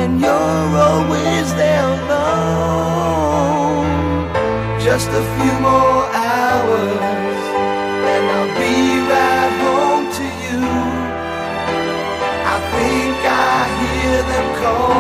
and you're always there alone. Just a few more hours and I'll be right home to you. I think I hear them call.